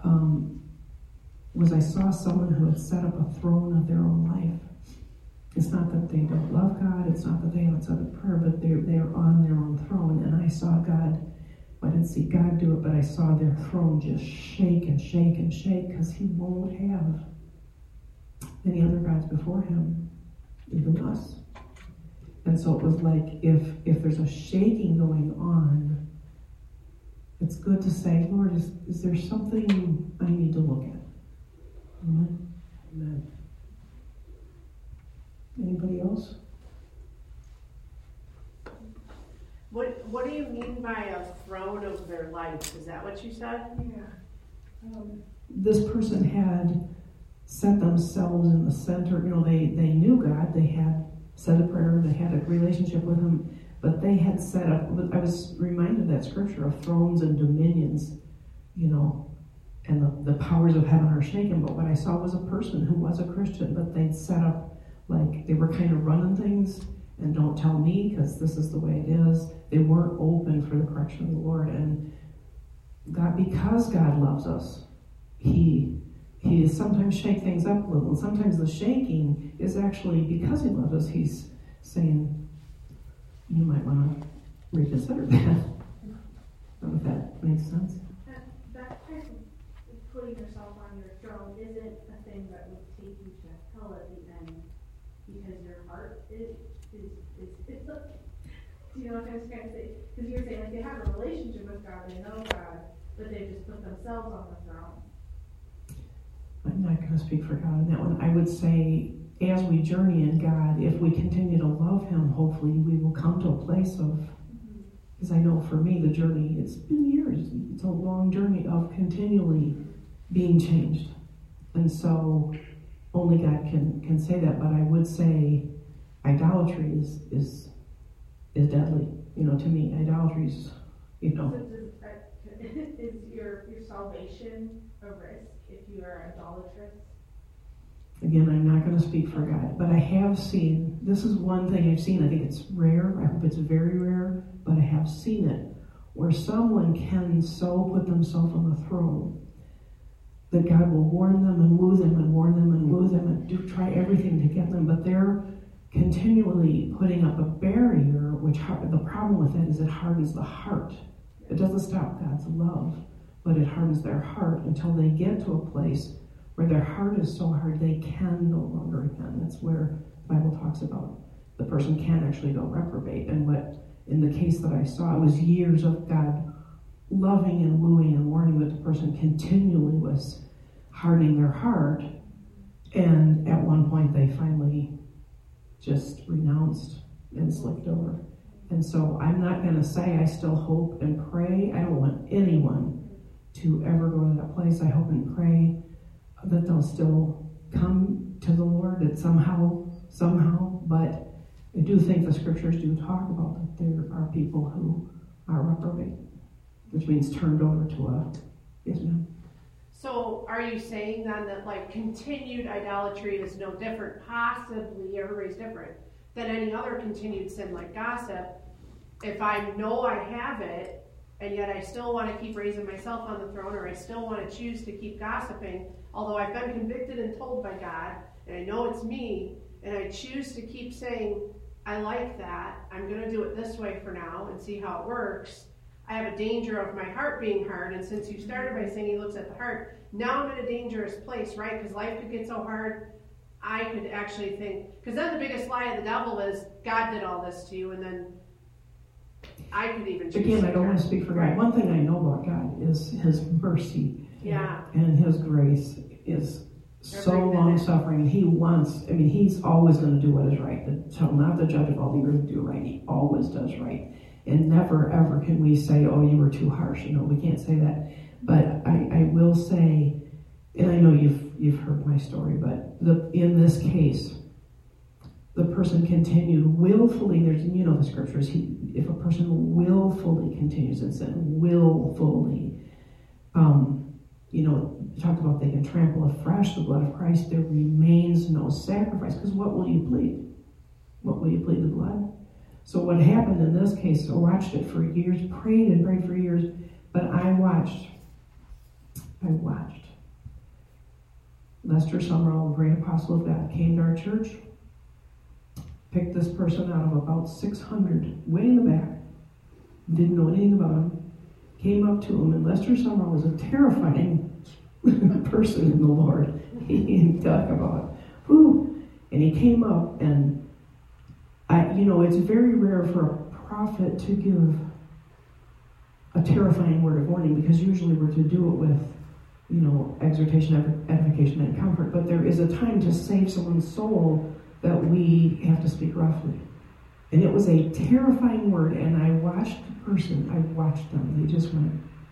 was I saw someone who had set up a throne of their own life. It's not that they don't love God, it's not that they haven't said a prayer, but they're on their own throne. And I saw God, I didn't see God do it, but I saw their throne just shake and shake and shake because He won't have any other gods before Him, even us. And so it was like if there's a shaking going on, it's good to say, Lord, is there something I need to look at? Amen. Amen. Anybody else? What do you mean by a throne of their life? Is that what you said? Yeah. This person had set themselves in the center. They knew God. They had said a prayer. They had a relationship with Him. But they had set up, I was reminded of that scripture of thrones and dominions, and the powers of heaven are shaken. But what I saw was a person who was a Christian, but they'd set up, like they were kind of running things, and don't tell me because this is the way it is. They weren't open for the correction of the Lord. And God, because God loves us, He sometimes shake things up a little. And sometimes the shaking is actually because He loves us. He's saying, you might want to reconsider that. I don't know if that makes sense. That type of putting yourself on your throne isn't a thing that would take you to hell at the end, because your heart is do you know what I'm trying to say? Because you're saying, like, they have a relationship with God, they know God, but they just put themselves on the throne. I'm not going to speak for God on that one. I would say, as we journey in God, if we continue to love Him, hopefully we will come to a place of, because I know for me the journey, it's been years, it's a long journey of continually being changed And so only God can say that, but I would say idolatry is deadly. To me, idolatry is, So is your salvation a risk if you are idolatrous? Again, I'm not going to speak for God, but I have seen, this is one thing I've seen, I think it's rare, I hope it's very rare, but I have seen it, where someone can so put themselves on the throne that God will warn them and woo them and warn them and woo them and try everything to get them, but they're continually putting up a barrier, the problem with that is it hardens the heart. It doesn't stop God's love, but it hardens their heart until they get to a place where their heart is so hard they can no longer repent. That's where the Bible talks about the person can actually go reprobate. And what, in the case that I saw, it was years of God loving and wooing and warning, but the person continually was hardening their heart. And at one point they finally just renounced and slipped over. And so I'm not going to say I still hope and pray. I don't want anyone to ever go to that place. I hope and pray that they'll still come to the Lord, that somehow, but I do think the scriptures do talk about that there are people who are reprobate, which means turned over to a, yes ma'am. So are you saying then that continued idolatry is no different, possibly, everybody's different, than any other continued sin like gossip? If I know I have it, and yet I still want to keep raising myself on the throne, or I still want to choose to keep gossiping, although I've been convicted and told by God, and I know it's me, and I choose to keep saying, I like that, I'm going to do it this way for now and see how it works, I have a danger of my heart being hard, and since you started by saying he looks at the heart, now I'm in a dangerous place, right? Because life could get so hard, I could actually think, because then the biggest lie of the devil is, God did all this to you, and then I could even choose. Again, I don't want to speak for God. One thing I know about God is his mercy. Yeah. And his grace is so long-suffering. And he's always going to do what is right. Not the judge of all the earth do right. He always does right. And never, ever can we say, oh, you were too harsh. We can't say that. But I will say, and I know you've heard my story, but in this case, the person continued willfully. There's, the scriptures. If a person willfully continues in sin, willfully, talked about they can trample afresh the blood of Christ. There remains no sacrifice. Because what will you plead? What will you plead? The blood. So what happened in this case? I watched it for years, prayed and prayed for years, but I watched. Lester Summerall, a great apostle of God, came to our church. Picked this person out of about 600, way in the back, didn't know anything about him, came up to him, and Lester Summerall was a terrifying person in the Lord. He didn't talk about it. And he came up, and it's very rare for a prophet to give a terrifying word of warning, because usually we're to do it with, exhortation, edification, and comfort. But there is a time to save someone's soul that we have to speak roughly. And it was a terrifying word, and I watched them. They just went.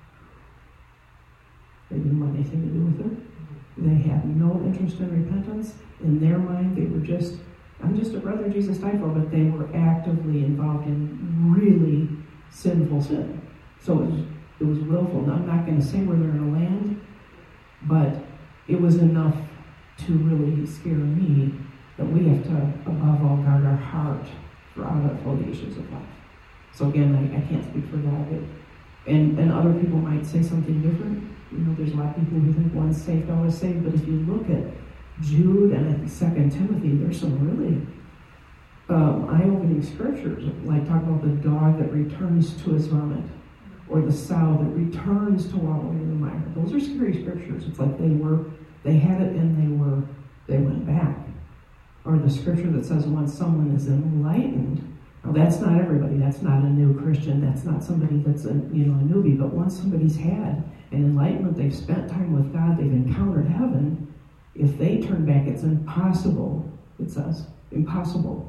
They didn't want anything to do with it. They had no interest in repentance. In their mind, they were just, I'm just a brother Jesus died for, but they were actively involved in really sinful sin. So it was willful. Now, I'm not going to say where they're going to land, but it was enough to really scare me that we have to, above all, guard our heart for out of it flow the issues of life. So again, I can't speak for God. And other people might say something different. There's a lot of people who think one's saved, always saved. But if you look at Jude and at 2 Timothy, there's some really eye-opening scriptures, like talk about the dog that returns to his vomit, or the sow that returns to wallowing in the mire. Those are scary scriptures. It's like they had it and they went back. Or the scripture that says once someone is enlightened, now that's not everybody, that's not a new Christian, that's not somebody that's a newbie, but once somebody's had an enlightenment, they've spent time with God, they've encountered heaven, if they turn back, it's impossible, it says. Impossible.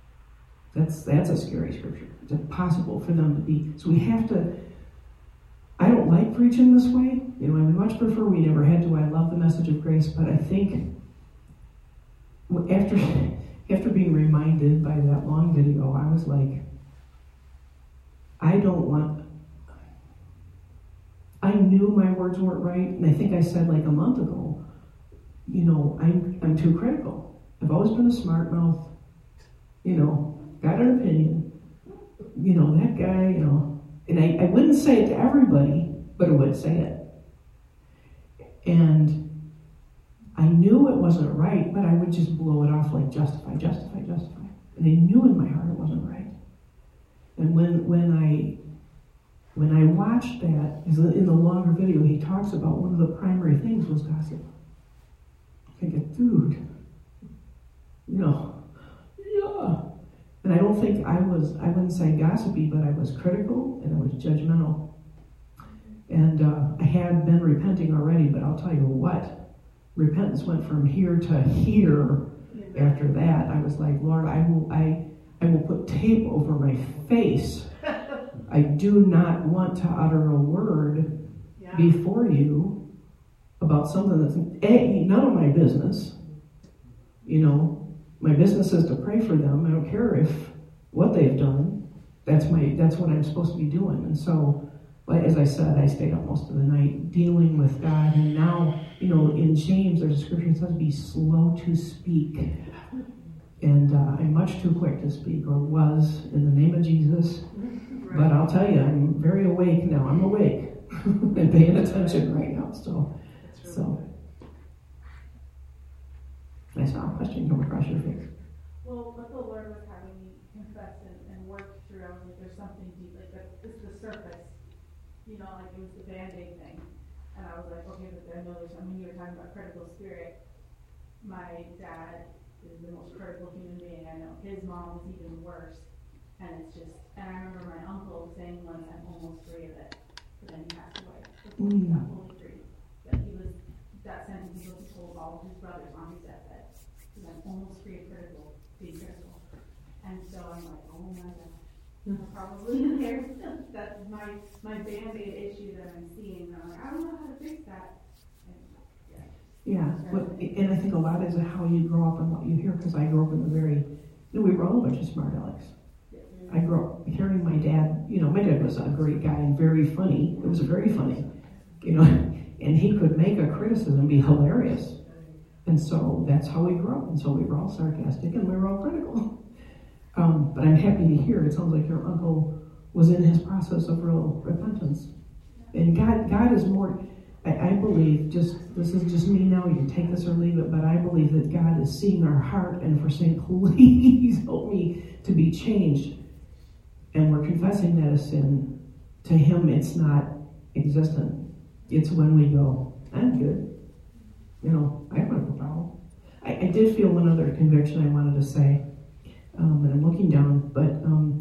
That's a scary scripture. It's impossible for them to be. So we have to I don't like preaching this way. I would much prefer we never had to. I love the message of grace, but I think after being reminded by that long video, I was like, I knew my words weren't right, and I think I said like a month ago, I'm too critical. I've always been a smart mouth, got an opinion, that guy, and I wouldn't say it to everybody, but I would say it. And I knew it wasn't right, but I would just blow it off like justify. And I knew in my heart it wasn't right. And when I watched that, in the longer video, he talks about one of the primary things was gossip. I think, dude, yeah. And I don't think I wouldn't say gossipy, but I was critical and I was judgmental. And I had been repenting already, but I'll tell you what, repentance went from here to here. After that, I was like, Lord, I will put tape over my face. I do not want to utter a word before you about something that's none of my business. My business is to pray for them. I don't care what they've done. That's what I'm supposed to be doing. And so, as I said, I stayed up most of the night dealing with God. And now, in James, there's a scripture that says, "Be slow to speak." And I'm much too quick to speak, or was, in the name of Jesus. Right. But I'll tell you, I'm very awake now. I'm awake and paying attention right now. So. I saw a question come across your face. Well, what the Lord was having me confess and work through, I was like, there's something deep, like it's the surface, like it was the Band-Aid thing. And I was like, okay, but I know there's something. When you were talking about critical spirit, my dad is the most critical human being I know. His mom is even worse. And I remember my uncle saying once, I'm almost free of it. But then he passed away before he got fully free. But that sentence he told all of his brothers on his deathbed. Because I'm almost free of being critical. And so I'm like, oh my gosh. I'm probably there. That's my Band-Aid issue that I'm seeing. And I'm like, I don't know how to fix that. And I think a lot is how you grow up and what you hear, because I grew up in we were all a bunch of smart alecks. I grew up hearing my dad, my dad was a great guy and very funny. It was very funny, and he could make a criticism be hilarious. And so that's how we grew up. And so we were all sarcastic and we were all critical. But I'm happy to hear it sounds like your uncle was in his process of real repentance. And God is more, I believe, this is just me now, you can take this or leave it, but I believe that God is seeing our heart and if we're saying, please help me to be changed. And we're confessing that as sin. To him, it's not existent. It's when we go, I'm good. I don't have a problem. I did feel one other conviction I wanted to say, and I'm looking down, but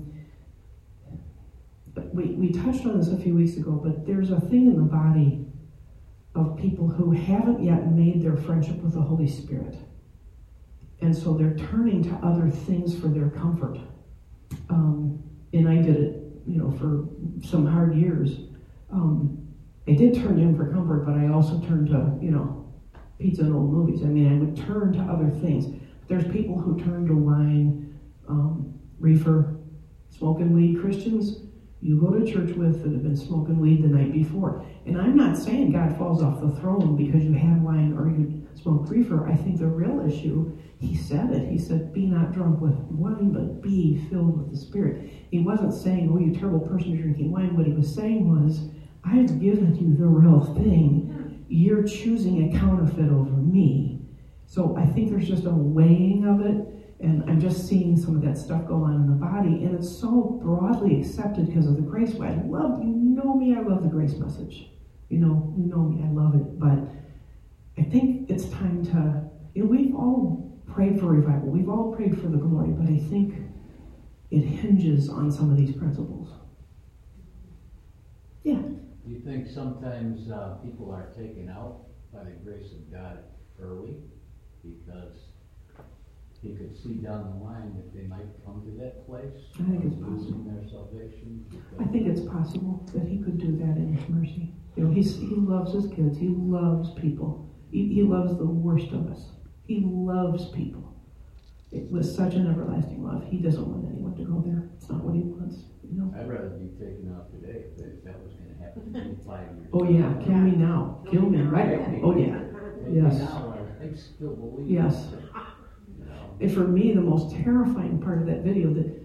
we touched on this a few weeks ago, but there's a thing in the body of people who haven't yet made their friendship with the Holy Spirit. And so they're turning to other things for their comfort. And I did it, for some hard years. I did turn to him for comfort, but I also turned to, pizza and old movies. I would turn to other things. There's people who turn to wine, reefer, smoking weed. Christians you go to church with that have been smoking weed the night before. And I'm not saying God falls off the throne because you had wine or you smoked reefer. I think the real issue, he said it. He said, be not drunk with wine, but be filled with the Spirit. He wasn't saying, oh, you terrible person, you're drinking wine. What he was saying was, I've given you the real thing. You're choosing a counterfeit over me. So I think there's just a weighing of it. And I'm just seeing some of that stuff go on in the body. And it's so broadly accepted because of the grace. I love, I love the grace message. You know me, I love it. But I think it's time to, we've all prayed for revival. We've all prayed for the glory. But I think it hinges on some of these principles. Yeah. Do you think sometimes people are taken out by the grace of God early because he could see down the line that they might come to that place? place. I think it's losing their salvation. I think it's possible that he could do that in his mercy. You know, he loves his kids. He loves people. He loves the worst of us. He loves people with such an everlasting love. He doesn't want anyone to go there. It's not what he wants. You know. I'd rather be taken out today if that was going to happen to me 5 years. Oh yeah, kill me now. Kill me right. Oh yeah. Take me Yes. now, I still believe. Yes. You know. And for me, the most terrifying part of that video, that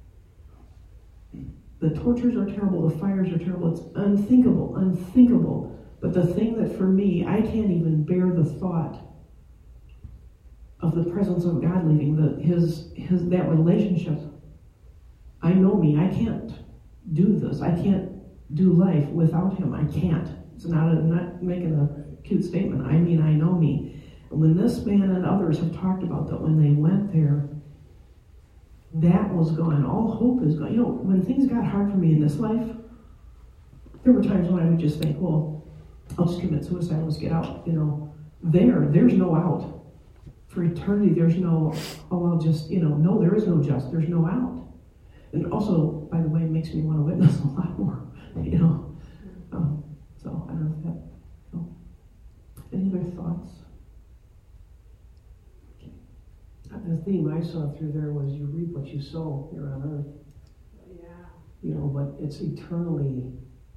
the tortures are terrible, the fires are terrible, it's unthinkable. But the thing that for me, I can't even bear the thought of the presence of God leaving, that relationship. I know me, I can't do this. I can't do life without him. I can't. It's I'm not making a cute statement. I mean, I know me. And when this man and others have talked about that, when they went there, that was gone. All hope is gone. You know, when things got hard for me in this life, there were times when I would just think, well, I'll just commit suicide, let's get out. You know, there's no out. For eternity, there's no, I'll just, no, there is no just, there's no out. And also, by the way, it makes me want to witness a lot more, so I don't know if that, any other thoughts? Okay. The theme I saw through there was you reap what you sow here on earth. Yeah. But it's eternally,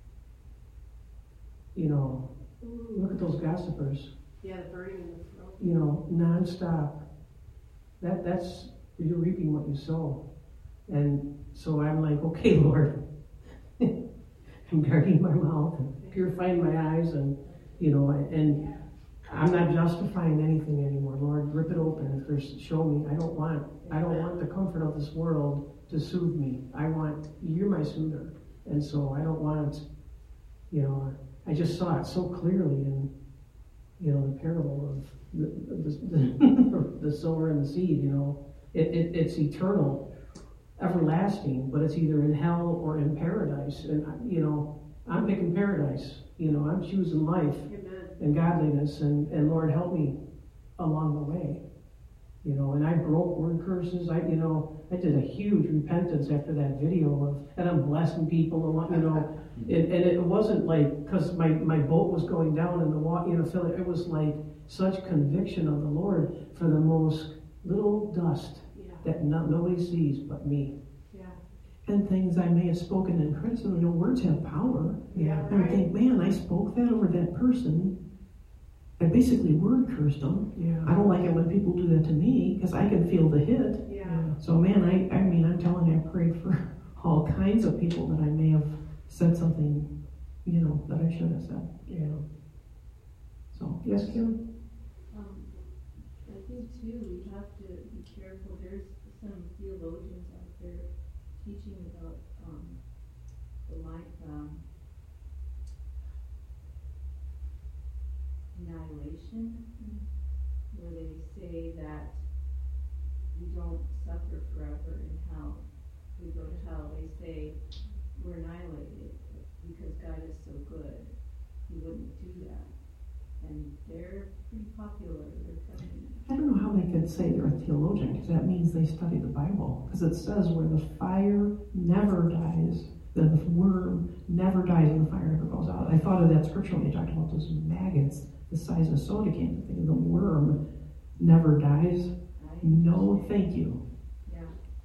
look at those gossipers. Yeah, the burning in the throat. Nonstop. That's, you're reaping what you sow. And so I'm like, okay, Lord, I'm guarding my mouth and purifying my eyes, and and I'm not justifying anything anymore. Lord, rip it open. If there's, show me. I don't want the comfort of this world to soothe me. You're my soother. And so I don't want, I just saw it so clearly in, the parable of the sower and the seed. It's eternal, everlasting, but it's either in hell or in paradise. And I'm picking paradise. I'm choosing life. Amen. And godliness, and Lord, help me along the way. And I broke word curses. I did a huge repentance after that video and I'm blessing people, and it wasn't like, because my boat was going down in the water, it was like such conviction of the Lord for the most little dust that nobody sees but me. Yeah. And things I may have spoken in criticism. Words have power. Yeah. And I think, man, I spoke that over that person. I basically word cursed them. Yeah. I don't like it when people do that to me because I can feel the hit. Yeah. So, man, I mean, I'm telling you, I prayed for all kinds of people that I may have said something, that I should have said. So, yes, Kim? I think too, we have to be careful. There's some theologians out there teaching about annihilation, where they say that we don't suffer forever in hell. We go to hell. They say we're annihilated because God is so good. He wouldn't do that. And they're pretty popular. They're coming. I don't know how they could say they're a theologian, because that means they study the Bible. Because it says where the fire never dies, the worm never dies and the fire never goes out. I thought of that scripture when they talked about those maggots the size of soda cans. Thinking the worm never dies. No, thank you. Yeah.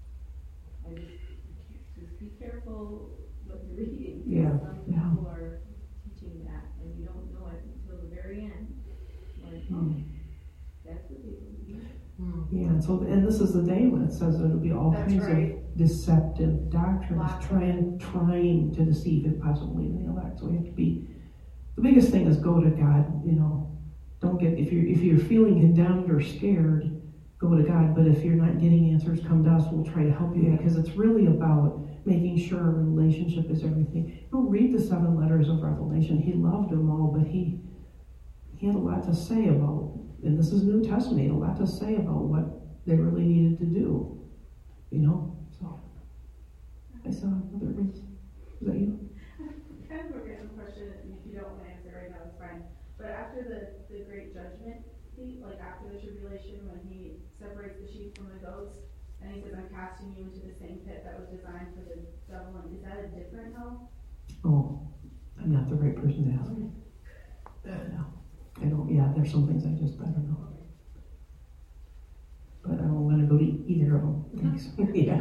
Just be careful what you're reading. Yeah. Some people are teaching that, and you don't know it until the very end. Like, that's what they believe. Yeah, and this is the day when it says there'll be all That's kinds right. of deceptive doctrines Lots of trying to deceive, if possible, even the elect. So we have to be. The biggest thing is go to God. Don't get if you're feeling condemned or scared, go to God. But if you're not getting answers, come to us. We'll try to help you, because it's really about making sure a relationship is everything. Read the 7 letters of Revelation. He loved them all, but he had a lot to say about. And this is New Testament. He had a lot to say about what they really needed to do. So I saw another race. Is that you? Kind of a random question, and if you don't want to answer right now, it's fine. But after the great judgment seat, like after the tribulation, when he separates the sheep from the goats, And he says, I'm casting you into the same pit that was designed for the devil. And is that a different hell? Oh, I'm not the right person to ask. No, I don't. Yeah, there's some things I just don't know. But I don't want to go to either of them. Thanks. Yeah.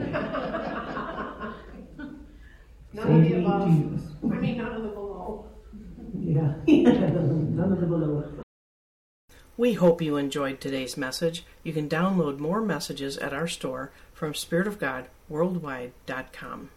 None of the Save me, above. Jesus. I mean, none of the below. Yeah. None of the below. We hope you enjoyed today's message. You can download more messages at our store from spiritofgodworldwide.com.